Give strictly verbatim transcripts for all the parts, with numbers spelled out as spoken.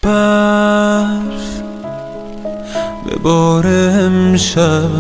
برف به بار امشب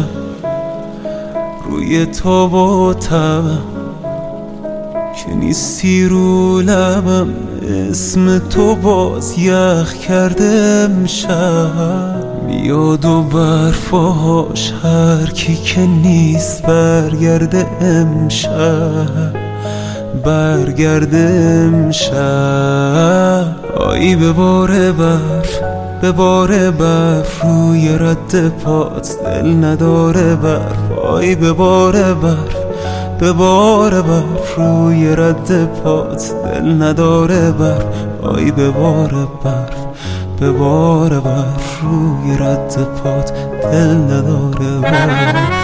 روی تاب و تبم که نیستی رو لبم، اسم تو باز یخ کرده امشب. میاد و برفاش هر کی که نیست برگرده امشب، برگرده امشب. آیی به بار برف، به بار برف روی رد پات دل نداره برف. آیی به بار برف، به بار برف روی رد پات دل نداره برف. آیی به بار برف، به بار برف روی رد پات دل نداره برف.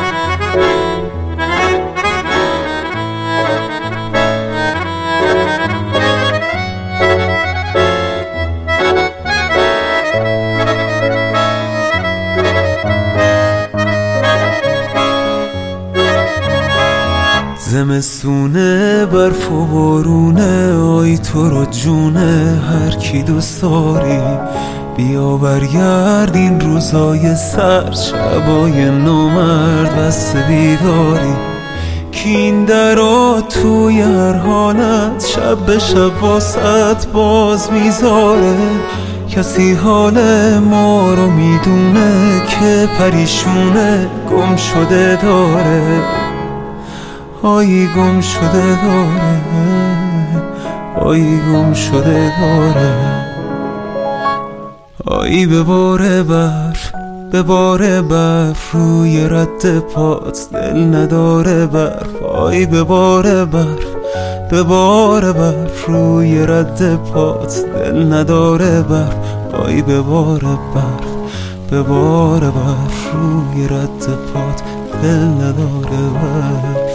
زمستونه برف و بارونه، آی تو رو جونه هر کی دوست داری. بیا برگرد این روزای سر، شبای نومرد بس بیداری. کی این درا توی هر حالت شب به شب واسط باز میذاره. کسی حال ما رو میدونه که پریشونه گم شده داره. آیی گم شده داره، آیی گم شده داره. آیی به بار برف، به بار برف روی رد پات دل نداره برف. آیی به بار برف، به بار برف روی رد پات دل نداره برف. آیی به بار برف، به بار برف روی رد پات دل نداره برف.